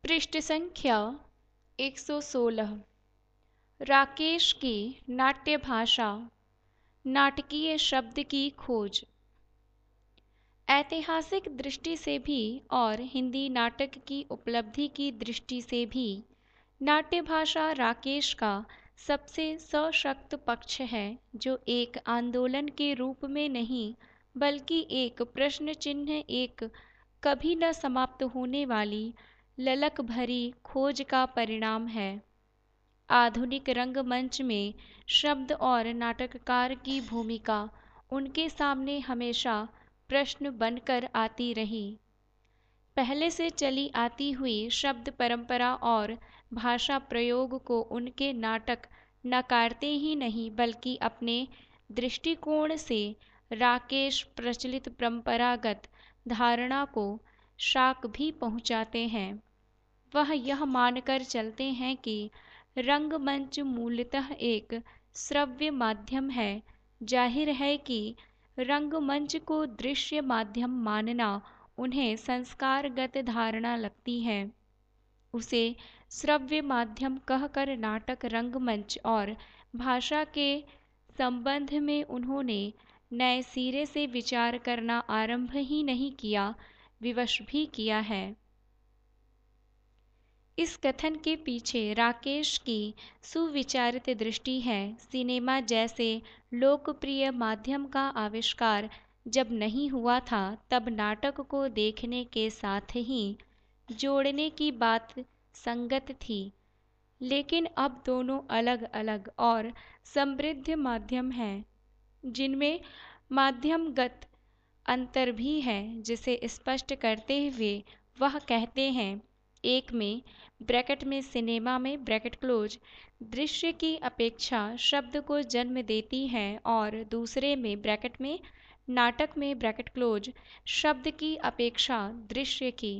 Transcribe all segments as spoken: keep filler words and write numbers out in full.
पृष्ठ संख्या एक सौ सोलह। राकेश की नाट्य भाषा, नाटकीय शब्द की खोज। ऐतिहासिक दृष्टि से भी और हिंदी नाटक की उपलब्धि की दृष्टि से भी नाट्य भाषा राकेश का सबसे सशक्त पक्ष है, जो एक आंदोलन के रूप में नहीं बल्कि एक प्रश्न चिन्ह, एक कभी न समाप्त होने वाली ललक भरी खोज का परिणाम है। आधुनिक रंगमंच में शब्द और नाटककार की भूमिका उनके सामने हमेशा प्रश्न बनकर आती रही। पहले से चली आती हुई शब्द परंपरा और भाषा प्रयोग को उनके नाटक नकारते ही नहीं बल्कि अपने दृष्टिकोण से राकेश प्रचलित परंपरागत धारणा को शाक भी पहुंचाते हैं। वह यह मानकर चलते हैं कि रंगमंच मूलतः एक श्रव्य माध्यम है। जाहिर है कि रंगमंच को दृश्य माध्यम मानना उन्हें संस्कारगत धारणा लगती है। उसे श्रव्य माध्यम कहकर नाटक, रंगमंच और भाषा के संबंध में उन्होंने नए सिरे से विचार करना आरंभ ही नहीं किया, विवश भी किया है। इस कथन के पीछे राकेश की सुविचारित दृष्टि है। सिनेमा जैसे लोकप्रिय माध्यम का आविष्कार जब नहीं हुआ था, तब नाटक को देखने के साथ ही जोड़ने की बात संगत थी। लेकिन अब दोनों अलग अलग और समृद्ध माध्यम हैं, जिनमें माध्यमगत अंतर भी है, जिसे स्पष्ट करते हुए वह कहते हैं, एक में ब्रैकेट में सिनेमा में ब्रैकेट क्लोज दृश्य की अपेक्षा शब्द को जन्म देती है और दूसरे में ब्रैकेट में नाटक में ब्रैकेट क्लोज शब्द की अपेक्षा दृश्य की।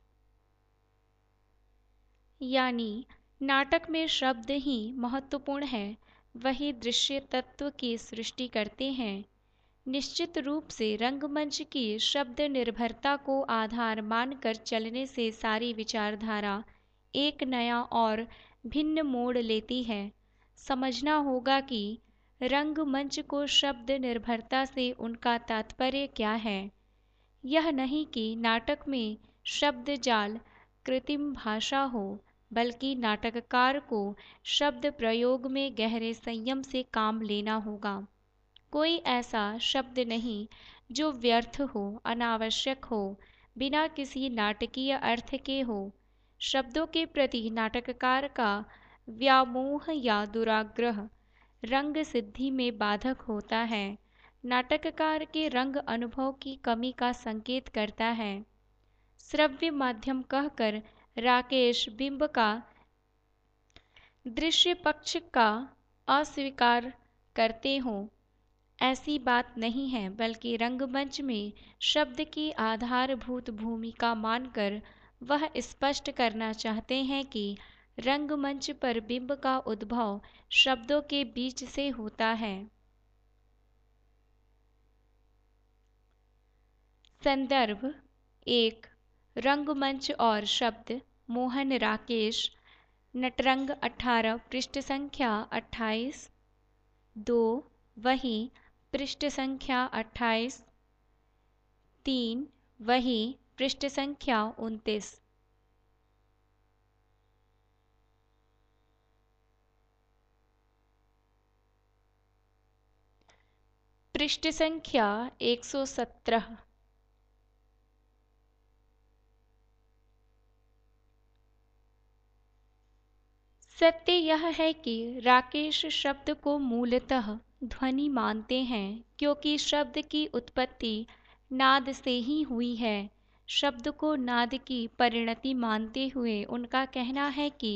यानी नाटक में शब्द ही महत्वपूर्ण है, वही दृश्य तत्व की सृष्टि करते हैं। निश्चित रूप से रंगमंच की शब्द निर्भरता को आधार मानकर चलने से सारी विचारधारा एक नया और भिन्न मोड़ लेती है। समझना होगा कि रंगमंच को शब्द निर्भरता से उनका तात्पर्य क्या है। यह नहीं कि नाटक में शब्द जाल कृत्रिम भाषा हो, बल्कि नाटककार को शब्द प्रयोग में गहरे संयम से काम लेना होगा। कोई ऐसा शब्द नहीं जो व्यर्थ हो, अनावश्यक हो, बिना किसी नाटकीय अर्थ के हो। शब्दों के प्रति नाटककार का व्यामोह या दुराग्रह रंग सिद्धि में बाधक होता है, नाटककार के रंग अनुभव की कमी का संकेत करता है। श्रव्य माध्यम कहकर राकेश बिंब का दृश्य पक्ष का अस्वीकार करते हों, ऐसी बात नहीं है, बल्कि रंगमंच में शब्द की आधारभूत भूमिका मानकर वह स्पष्ट करना चाहते हैं कि रंगमंच पर बिंब का उद्भव शब्दों के बीच से होता है। संदर्भ एक, रंगमंच और शब्द, मोहन राकेश, नटरंग अठारह, पृष्ठ संख्या अट्ठाईस। दो, वही, पृष्ठ संख्या अट्ठाईस। तीन, वही, पृष्ठ संख्या उनतीस। पृष्ठ संख्या एक सौ सत्रह। सत्य यह है कि राकेश शब्द को मूलतः ध्वनि मानते हैं, क्योंकि शब्द की उत्पत्ति नाद से ही हुई है। शब्द को नाद की परिणति मानते हुए उनका कहना है कि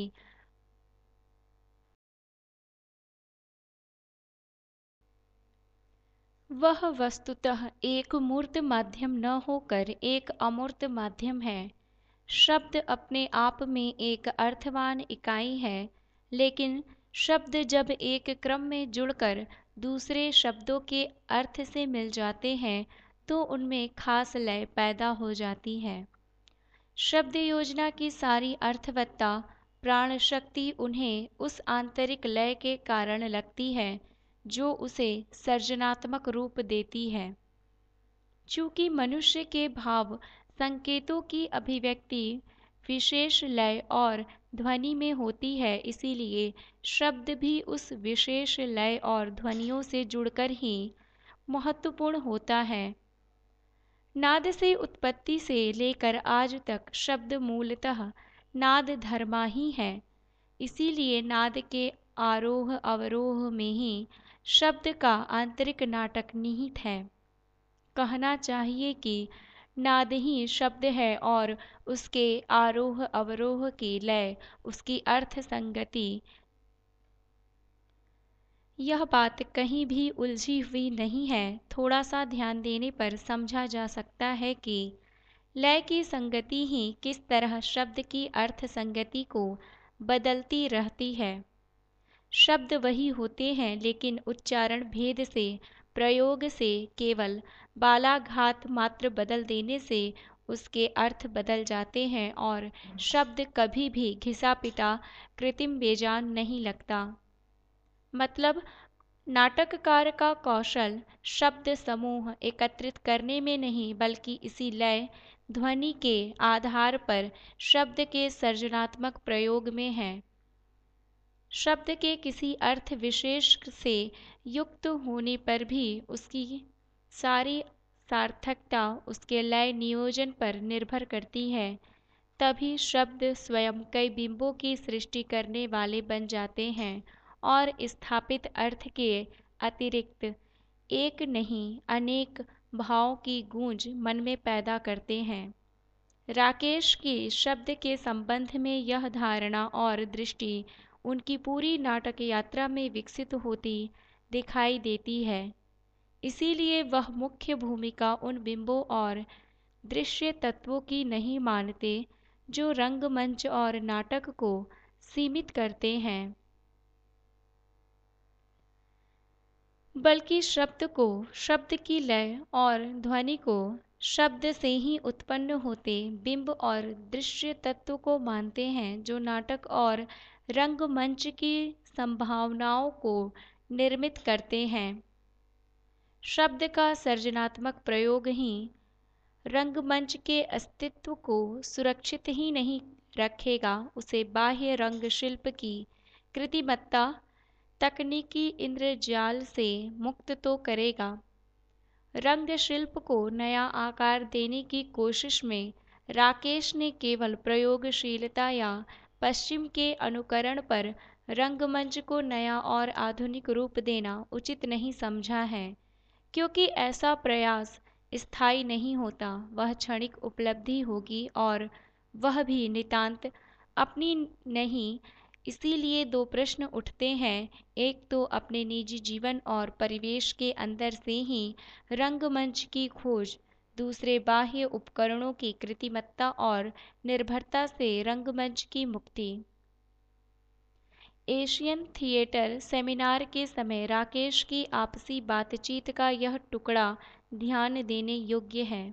वह वस्तुतः एक मूर्त माध्यम न होकर एक अमूर्त माध्यम है। शब्द अपने आप में एक अर्थवान इकाई है, लेकिन शब्द जब एक क्रम में जुड़कर दूसरे शब्दों के अर्थ से मिल जाते हैं तो उनमें खास लय पैदा हो जाती है। शब्द योजना की सारी अर्थवत्ता, प्राण शक्ति उन्हें उस आंतरिक लय के कारण लगती है जो उसे सर्जनात्मक रूप देती है। चूंकि मनुष्य के भाव संकेतों की अभिव्यक्ति विशेष लय और ध्वनि में होती है, इसीलिए शब्द भी उस विशेष लय और ध्वनियों से जुड़कर ही महत्वपूर्ण होता है। नाद से उत्पत्ति से लेकर आज तक शब्द मूलतः नाद धर्मा ही है। इसीलिए नाद के आरोह अवरोह में ही शब्द का आंतरिक नाटक निहित है। कहना चाहिए कि नाद ही शब्द है और उसके आरोह अवरोह की लय उसकी अर्थ संगति। यह बात कहीं भी उलझी हुई नहीं है। थोड़ा सा ध्यान देने पर समझा जा सकता है कि लय की संगति ही किस तरह शब्द की अर्थ संगति को बदलती रहती है। शब्द वही होते हैं, लेकिन उच्चारण भेद से, प्रयोग से, केवल बालाघात मात्र बदल देने से उसके अर्थ बदल जाते हैं और शब्द कभी भी घिसा पिटा कृत्रिम बेजान नहीं लगता। मतलब नाटककार का कौशल शब्द समूह एकत्रित करने में नहीं, बल्कि इसी लय ध्वनि के आधार पर शब्द के सृजनात्मक प्रयोग में है। शब्द के किसी अर्थ विशेष से युक्त होने पर भी उसकी सारी सार्थकता उसके लय नियोजन पर निर्भर करती है। तभी शब्द स्वयं कई बिंबों की सृष्टि करने वाले बन जाते हैं और स्थापित अर्थ के अतिरिक्त एक नहीं अनेक भावों की गूंज मन में पैदा करते हैं। राकेश की शब्द के संबंध में यह धारणा और दृष्टि उनकी पूरी नाटक यात्रा में विकसित होती दिखाई देती है। इसीलिए वह मुख्य भूमिका उन बिंबों और दृश्य तत्वों की नहीं मानते जो रंगमंच और नाटक को सीमित करते हैं, बल्कि शब्द को, शब्द की लय और ध्वनि को शब्द से ही उत्पन्न होते बिंब और दृश्य तत्व को मानते हैं जो नाटक और रंगमंच की संभावनाओं को निर्मित करते हैं। शब्द का सृजनात्मक प्रयोग ही रंगमंच के अस्तित्व को सुरक्षित ही नहीं रखेगा, उसे बाह्य रंग शिल्प की कृत्रिमता, तकनीकी इंद्रजाल से मुक्त तो करेगा। रंग शिल्प को नया आकार देने की कोशिश में राकेश ने केवल प्रयोगशीलता या पश्चिम के अनुकरण पर रंगमंच को नया और आधुनिक रूप देना उचित नहीं समझा है, क्योंकि ऐसा प्रयास स्थायी नहीं होता, वह क्षणिक उपलब्धि होगी और वह भी नितांत अपनी नहीं। इसीलिए दो प्रश्न उठते हैं, एक तो अपने निजी जीवन और परिवेश के अंदर से ही रंगमंच की खोज, दूसरे बाह्य उपकरणों की कृत्रिमता और निर्भरता से रंगमंच की मुक्ति। एशियन थिएटर सेमिनार के समय राकेश की आपसी बातचीत का यह टुकड़ा ध्यान देने योग्य है।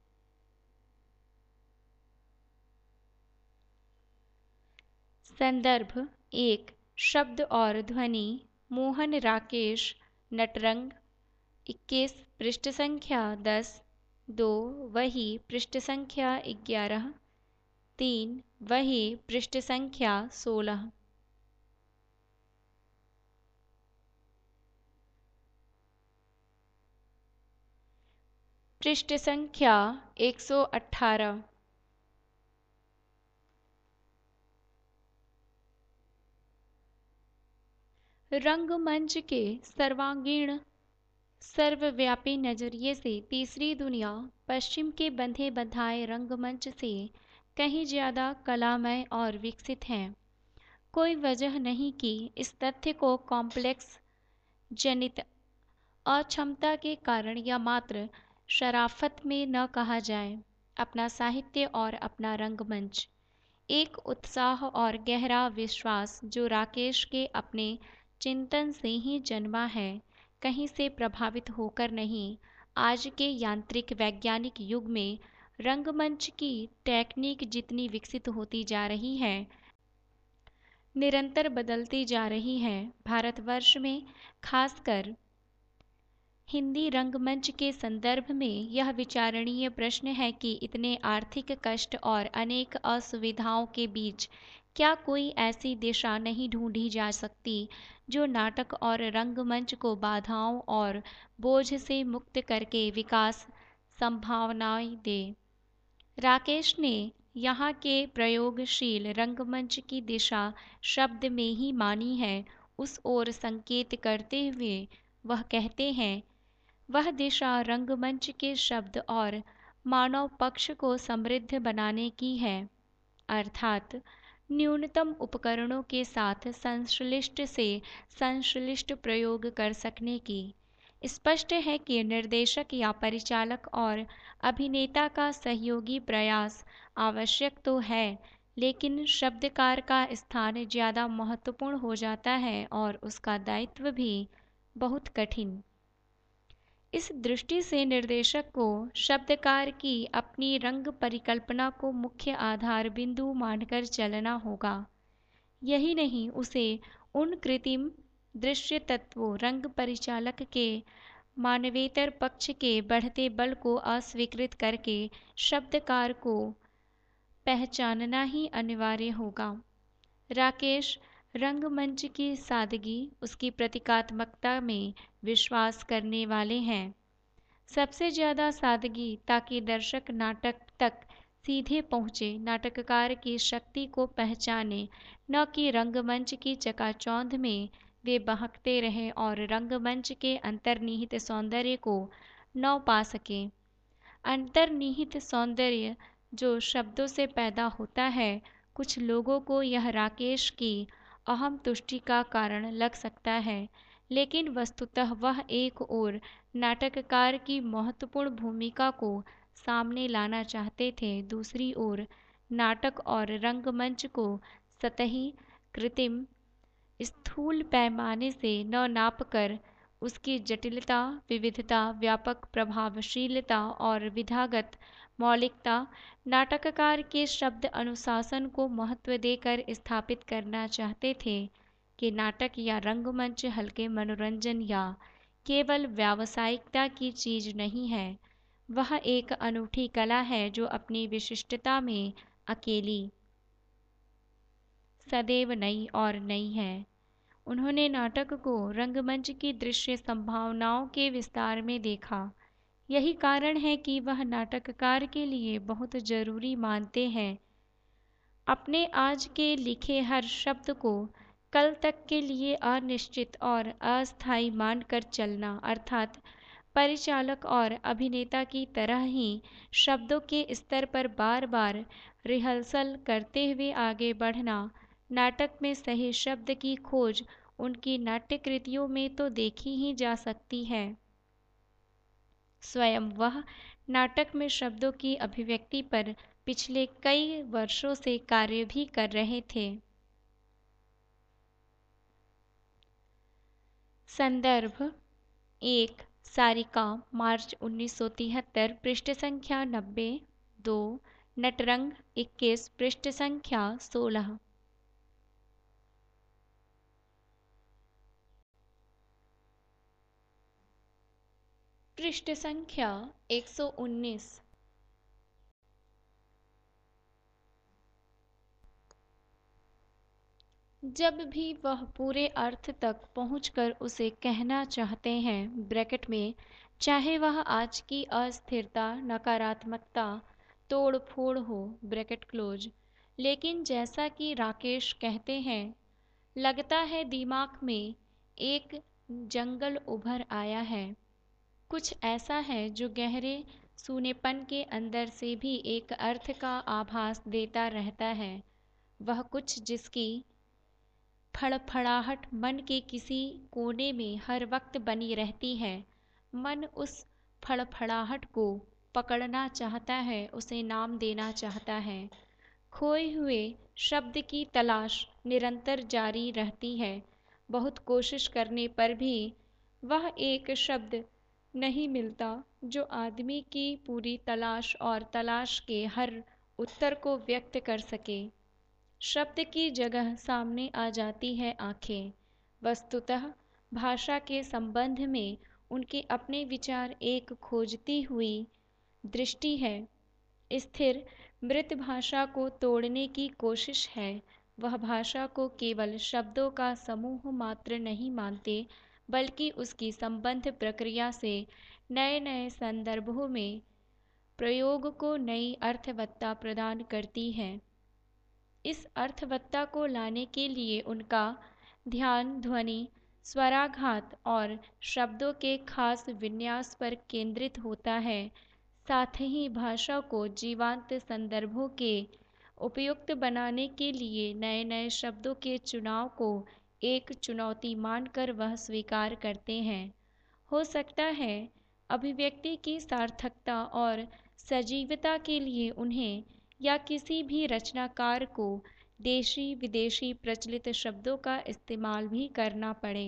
संदर्भ एक, शब्द और ध्वनि, मोहन राकेश, नटरंग, इक्कीस, पृष्ठ संख्या दस, दो, वही, पृष्ठ संख्या ग्यारह, तीन, वही, पृष्ठ संख्या सोलह। पृष्ठ संख्या एक सौ अठारह। रंगमंच के सर्वांगीण सर्वव्यापी नजरिए से तीसरी दुनिया पश्चिम के बंधे बंधाए रंगमंच से कहीं ज्यादा कलामय और विकसित है। कोई वजह नहीं कि इस तथ्य को कॉम्प्लेक्स जनित अक्षमता के कारण या मात्र शराफत में न कहा जाए। अपना साहित्य और अपना रंगमंच, एक उत्साह और गहरा विश्वास जो राकेश के अपने चिंतन से ही जन्मा है, कहीं से प्रभावित होकर नहीं। आज के यांत्रिक वैज्ञानिक युग में रंगमंच की टेक्निक जितनी विकसित होती जा रही है, निरंतर बदलती जा रही है, भारतवर्ष में खासकर हिंदी रंगमंच के संदर्भ में यह विचारणीय प्रश्न है कि इतने आर्थिक कष्ट और अनेक असुविधाओं के बीच क्या कोई ऐसी दिशा नहीं ढूंढी जा सकती जो नाटक और रंगमंच को बाधाओं और बोझ से मुक्त करके विकास संभावनाएं दे। राकेश ने यहाँ के प्रयोगशील रंगमंच की दिशा शब्द में ही मानी है, उस ओर संकेत करते हुए वह कहते हैं, वह दिशा रंगमंच के शब्द और मानव पक्ष को समृद्ध बनाने की है, अर्थात न्यूनतम उपकरणों के साथ संश्लिष्ट से संश्लिष्ट प्रयोग कर सकने की। स्पष्ट है कि निर्देशक या परिचालक और अभिनेता का सहयोगी प्रयास आवश्यक तो है, लेकिन शब्दकार का स्थान ज़्यादा महत्वपूर्ण हो जाता है और उसका दायित्व भी बहुत कठिन। इस दृष्टि से निर्देशक को शब्दकार की अपनी रंग परिकल्पना को मुख्य आधार बिंदु मानकर चलना होगा। यही नहीं, उसे उन कृत्रिम दृश्य तत्वों रंग परिचालक के मानवेतर पक्ष के बढ़ते बल को अस्वीकृत करके शब्दकार को पहचानना ही अनिवार्य होगा। राकेश रंगमंच की सादगी, उसकी प्रतीकात्मकता में विश्वास करने वाले हैं। सबसे ज़्यादा सादगी, ताकि दर्शक नाटक तक सीधे पहुँचे, नाटककार की शक्ति को पहचाने, न कि रंगमंच की चकाचौंध में वे बहकते रहें और रंगमंच के अंतर्निहित सौंदर्य को न पा सकें। अंतर्निहित सौंदर्य जो शब्दों से पैदा होता है, कुछ लोगों को यह राकेश की अहम तुष्टि का कारण लग सकता है, लेकिन वस्तुतः वह एक ओर नाटककार की महत्वपूर्ण भूमिका को सामने लाना चाहते थे, दूसरी ओर नाटक और रंगमंच को सतही, कृत्रिम, स्थूल पैमाने से न नापकर उसकी जटिलता, विविधता, व्यापक प्रभावशीलता और विधागत मौलिकता, नाटककार के शब्द अनुशासन को महत्व देकर स्थापित करना चाहते थे कि नाटक या रंगमंच हल्के मनोरंजन या केवल व्यावसायिकता की चीज नहीं है, वह एक अनूठी कला है जो अपनी विशिष्टता में अकेली, सदैव नई और नई है। उन्होंने नाटक को रंगमंच की दृश्य संभावनाओं के विस्तार में देखा। यही कारण है कि वह नाटककार के लिए बहुत जरूरी मानते हैं अपने आज के लिखे हर शब्द को कल तक के लिए अनिश्चित और अस्थायी मानकर चलना, अर्थात परिचालक और अभिनेता की तरह ही शब्दों के स्तर पर बार बार रिहर्सल करते हुए आगे बढ़ना। नाटक में सही शब्द की खोज उनकी नाट्य कृतियों में तो देखी ही जा सकती है। स्वयं वह नाटक में शब्दों की अभिव्यक्ति पर पिछले कई वर्षों से कार्य भी कर रहे थे। संदर्भ एक, सारिका, मार्च उन्नीस सौ तिहत्तर, पृष्ठ संख्या नब्बे। दो, नटरंग इक्कीस, पृष्ठ संख्या सोलह। पृष्ठ संख्या एक सौ उन्नीस। जब भी वह पूरे अर्थ तक पहुंचकर उसे कहना चाहते हैं, ब्रैकेट में, चाहे वह आज की अस्थिरता, नकारात्मकता, तोड़ फोड़ हो, ब्रैकेट क्लोज, लेकिन जैसा कि राकेश कहते हैं, लगता है दिमाग में एक जंगल उभर आया है। कुछ ऐसा है जो गहरे सूनेपन के अंदर से भी एक अर्थ का आभास देता रहता है। वह कुछ जिसकी फड़फड़ाहट मन के किसी कोने में हर वक्त बनी रहती है। मन उस फड़फड़ाहट को पकड़ना चाहता है, उसे नाम देना चाहता है। खोए हुए शब्द की तलाश निरंतर जारी रहती है। बहुत कोशिश करने पर भी वह एक शब्द नहीं मिलता जो आदमी की पूरी तलाश और तलाश के हर उत्तर को व्यक्त कर सके। शब्द की जगह सामने आ जाती है आंखें। वस्तुतः भाषा के संबंध में उनके अपने विचार एक खोजती हुई दृष्टि है। स्थिर मृत भाषा को तोड़ने की कोशिश है। वह भाषा को केवल शब्दों का समूह मात्र नहीं मानते, बल्कि उसकी संबंध प्रक्रिया से नए नए संदर्भों में प्रयोग को नई अर्थवत्ता प्रदान करती है। इस अर्थवत्ता को लाने के लिए उनका ध्यान ध्वनि, स्वराघात और शब्दों के खास विन्यास पर केंद्रित होता है। साथ ही भाषा को जीवंत संदर्भों के उपयुक्त बनाने के लिए नए नए शब्दों के चुनाव को एक चुनौती मानकर वह स्वीकार करते हैं। हो सकता है अभिव्यक्ति की सार्थकता और सजीवता के लिए उन्हें या किसी भी रचनाकार को देशी विदेशी प्रचलित शब्दों का इस्तेमाल भी करना पड़े।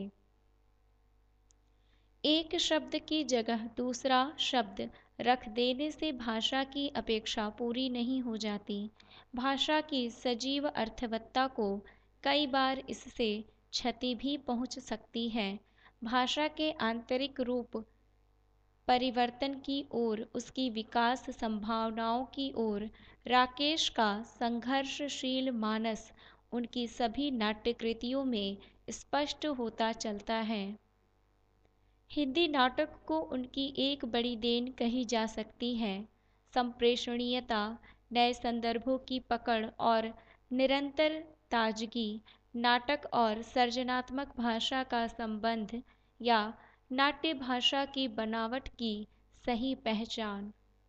एक शब्द की जगह दूसरा शब्द रख देने से भाषा की अपेक्षा पूरी नहीं हो जाती। भाषा की सजीव अर्थवत्ता को कई बार इससे क्षति भी पहुंच सकती है। भाषा के आंतरिक रूप परिवर्तन की ओर, उसकी विकास संभावनाओं की ओर राकेश का संघर्षशील मानस उनकी सभी नाट्यकृतियों में स्पष्ट होता चलता है। हिंदी नाटक को उनकी एक बड़ी देन कही जा सकती है। संप्रेषणीयता, नए संदर्भों की पकड़ और निरंतर ताजगी, नाटक और सृजनात्मक भाषा का संबंध या नाट्य भाषा की बनावट की सही पहचान।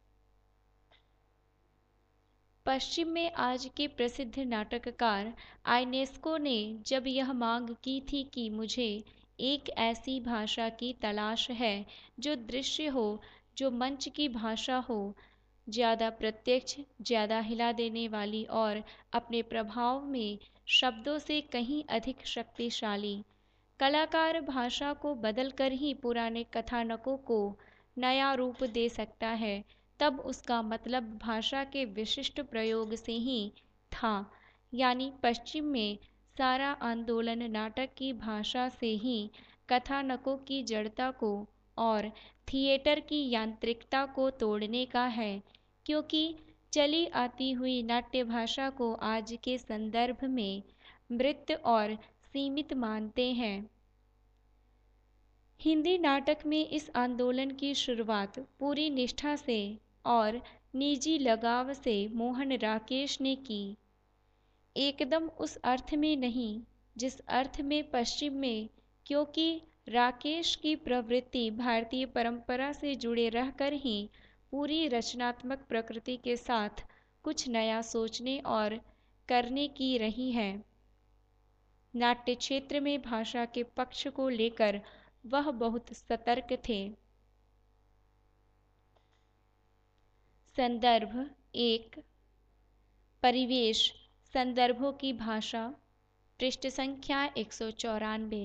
पश्चिम में आज के प्रसिद्ध नाटककार आइनेस्को ने जब यह मांग की थी कि मुझे एक ऐसी भाषा की तलाश है जो दृश्य हो, जो मंच की भाषा हो, ज़्यादा प्रत्यक्ष, ज़्यादा हिला देने वाली और अपने प्रभाव में शब्दों से कहीं अधिक शक्तिशाली। कलाकार भाषा को बदलकर ही पुराने कथानकों को नया रूप दे सकता है, तब उसका मतलब भाषा के विशिष्ट प्रयोग से ही था। यानी पश्चिम में सारा आंदोलन नाटक की भाषा से ही कथानकों की जड़ता को और थिएटर की यांत्रिकता को तोड़ने का है, क्योंकि चली आती हुई नाट्य भाषा को आज के संदर्भ में मृत और सीमित मानते हैं। हिंदी नाटक में इस आंदोलन की शुरुआत पूरी निष्ठा से और निजी लगाव से मोहन राकेश ने की। एकदम उस अर्थ में नहीं जिस अर्थ में पश्चिम में, क्योंकि राकेश की प्रवृत्ति भारतीय परंपरा से जुड़े रहकर ही पूरी रचनात्मक प्रकृति के साथ कुछ नया सोचने और करने की रही है। नाट्य क्षेत्र में भाषा के पक्ष को लेकर वह बहुत सतर्क थे। संदर्भ एक, परिवेश संदर्भों की भाषा, पृष्ठ संख्या एक सौ चौरानवे।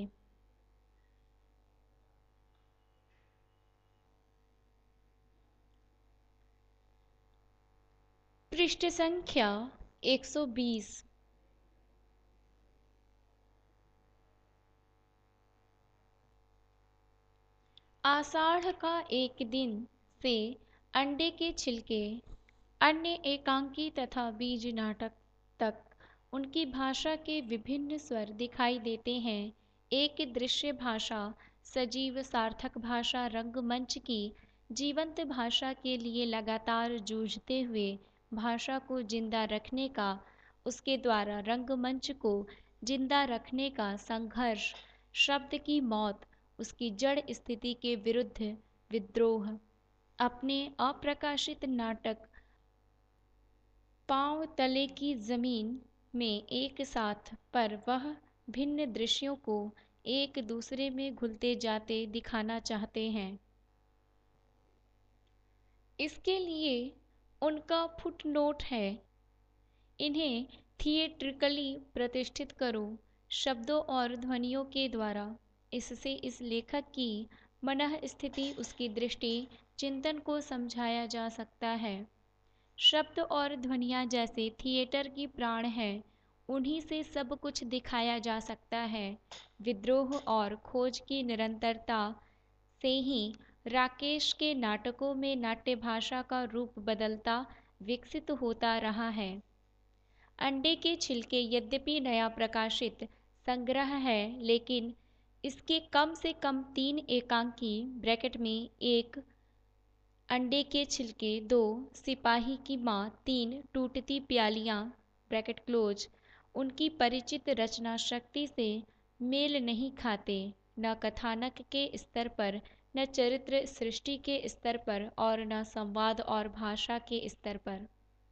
पृष्ठ संख्या एक सौ बीस। आषाढ़ का एक दिन से अंडे के छिलके, अन्य एकांकी तथा बीज नाटक तक उनकी भाषा के विभिन्न स्वर दिखाई देते हैं। एक दृश्य भाषा, सजीव सार्थक भाषा रंगमंच की जीवंत भाषा के लिए लगातार जूझते हुए भाषा को जिंदा रखने का, उसके द्वारा रंगमंच को जिंदा रखने का संघर्ष, शब्द की मौत, उसकी जड़ स्थिति के विरुद्ध विद्रोह। अपने अप्रकाशित नाटक पांव तले की जमीन में एक साथ, पर वह भिन्न दृश्यों को एक दूसरे में घुलते जाते दिखाना चाहते हैं। इसके लिए उनका फुटनोट है, इन्हें थिएट्रिकली प्रतिष्ठित करो शब्दों और ध्वनियों के द्वारा। इससे इस लेखक की मनः स्थिति, उसकी दृष्टि, चिंतन को समझाया जा सकता है। शब्द और ध्वनियाँ जैसे थिएटर की प्राण है, उन्हीं से सब कुछ दिखाया जा सकता है। विद्रोह और खोज की निरंतरता से ही राकेश के नाटकों में नाट्य भाषा का रूप बदलता विकसित होता रहा है। अंडे के छिलके यद्यपि नया प्रकाशित संग्रह है, लेकिन इसके कम से कम तीन एकांकी ब्रैकेट में एक अंडे के छिलके, दो सिपाही की माँ, तीन टूटती प्यालियाँ ब्रैकेट क्लोज उनकी परिचित रचना शक्ति से मेल नहीं खाते, न कथानक के स्तर पर, न चरित्र सृष्टि के स्तर पर और न संवाद और भाषा के स्तर पर।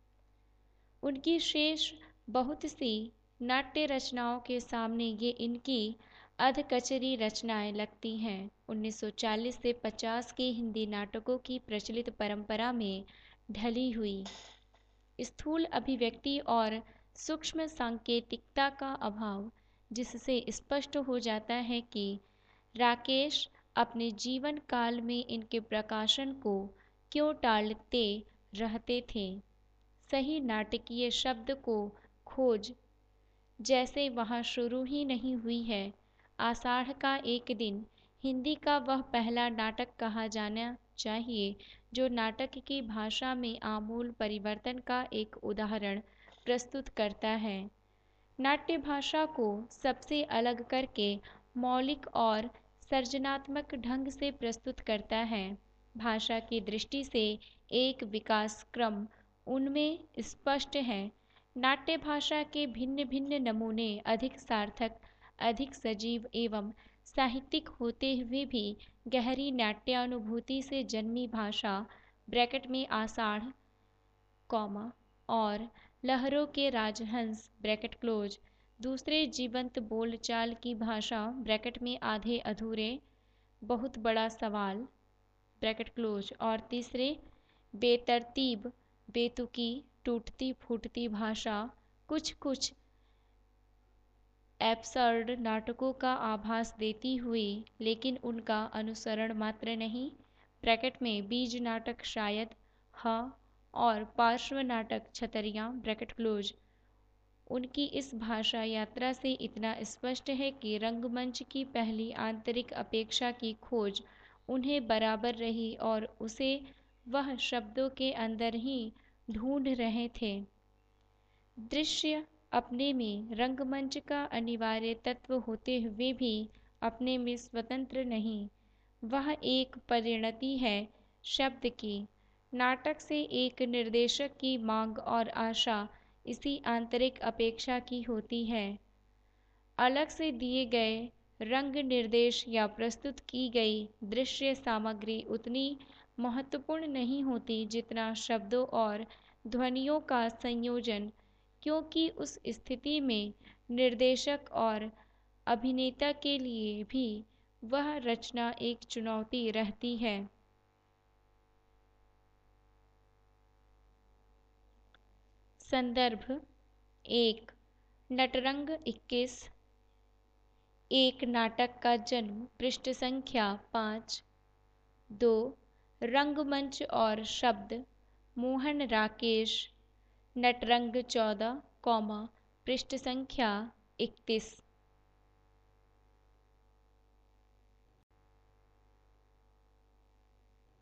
उनकी शेष बहुत सी नाट्य रचनाओं के सामने ये इनकी अधकचरी रचनाएं लगती हैं। उन्नीस सौ चालीस से पचास के हिंदी नाटकों की प्रचलित परंपरा में ढली हुई स्थूल अभिव्यक्ति और सूक्ष्म सांकेतिकता का अभाव, जिससे स्पष्ट हो जाता है कि राकेश अपने जीवन काल में इनके प्रकाशन को क्यों टालते रहते थे। सही नाटकीय शब्द को खोज जैसे वहाँ शुरू ही नहीं हुई है। आषाढ़ का एक दिन हिंदी का वह पहला नाटक कहा जाना चाहिए जो नाटक की भाषा में आमूल परिवर्तन का एक उदाहरण प्रस्तुत करता है। नाट्य भाषा को सबसे अलग करके मौलिक और सृजनात्मक ढंग से प्रस्तुत करता है। भाषा की दृष्टि से एक विकास क्रम उनमें स्पष्ट है। नाट्य भाषा के भिन्न भिन्न नमूने अधिक सार्थक, अधिक सजीव एवं साहित्यिक होते हुए भी गहरी नाट्यानुभूति से जन्मी भाषा ब्रैकेट में आषाढ़ कॉमा और लहरों के राजहंस ब्रैकेट क्लोज, दूसरे जीवंत बोलचाल की भाषा ब्रैकेट में आधे अधूरे बहुत बड़ा सवाल ब्रैकेट क्लोज और तीसरे बेतरतीब बेतुकी टूटती फूटती भाषा कुछ कुछ एब्सर्ड नाटकों का आभास देती हुई लेकिन उनका अनुसरण मात्र नहीं ब्रैकेट में बीज नाटक शायद हाँ और पार्श्व नाटक छतरियाँ ब्रैकेट क्लोज। उनकी इस भाषा यात्रा से इतना स्पष्ट है कि रंगमंच की पहली आंतरिक अपेक्षा की खोज उन्हें बराबर रही और उसे वह शब्दों के अंदर ही ढूंढ रहे थे। दृश्य अपने में रंगमंच का अनिवार्य तत्व होते हुए भी अपने में स्वतंत्र नहीं, वह एक परिणति है शब्द की। नाटक से एक निर्देशक की मांग और आशा इसी आंतरिक अपेक्षा की होती है। अलग से दिए गए रंग निर्देश या प्रस्तुत की गई दृश्य सामग्री उतनी महत्वपूर्ण नहीं होती जितना शब्दों और ध्वनियों का संयोजन, क्योंकि उस स्थिति में निर्देशक और अभिनेता के लिए भी वह रचना एक चुनौती रहती है। संदर्भ एक नटरंग इक्कीस, एक नाटक का जन्म पृष्ठ संख्या पाँच। दो रंगमंच और शब्द मोहन राकेश नटरंग चौदह कॉमा पृष्ठ संख्या इकतीस।